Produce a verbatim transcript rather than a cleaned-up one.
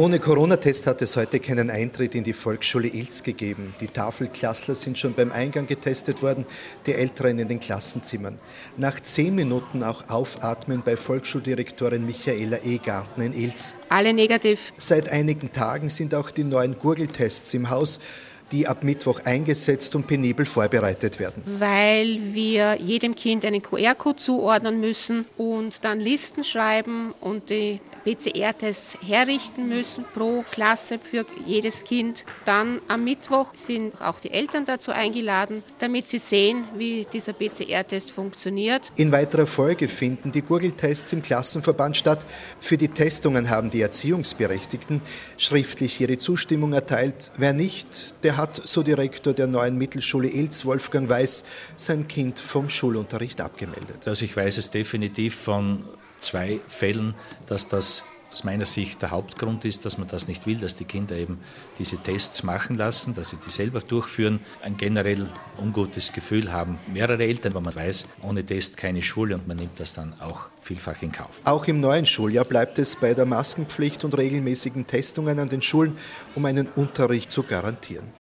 Ohne Corona-Test hat es heute keinen Eintritt in die Volksschule Ilz gegeben. Die Tafelklassler sind schon beim Eingang getestet worden, die Älteren in den Klassenzimmern. Nach zehn Minuten auch aufatmen bei Volksschuldirektorin Michaela Egartner in Ilz. Alle negativ. Seit einigen Tagen sind auch die neuen Gurgeltests im Haus, die ab Mittwoch eingesetzt und penibel vorbereitet werden. Weil wir jedem Kind einen Q R-Code zuordnen müssen und dann Listen schreiben und die P C R-Tests herrichten müssen pro Klasse für jedes Kind. Dann am Mittwoch sind auch die Eltern dazu eingeladen, damit sie sehen, wie dieser P C R-Test funktioniert. In weiterer Folge finden die Gurgeltests im Klassenverband statt. Für die Testungen haben die Erziehungsberechtigten schriftlich ihre Zustimmung erteilt. Wer nicht, der hat, so Direktor der neuen Mittelschule Ilz, Wolfgang Weiß, sein Kind vom Schulunterricht abgemeldet. Also ich weiß es definitiv von zwei Fällen, dass das aus meiner Sicht der Hauptgrund ist, dass man das nicht will, dass die Kinder eben diese Tests machen lassen, dass sie die selber durchführen, ein generell ungutes Gefühl haben. Mehrere Eltern, weil man weiß, ohne Test keine Schule und man nimmt das dann auch vielfach in Kauf. Auch im neuen Schuljahr bleibt es bei der Maskenpflicht und regelmäßigen Testungen an den Schulen, um einen Unterricht zu garantieren.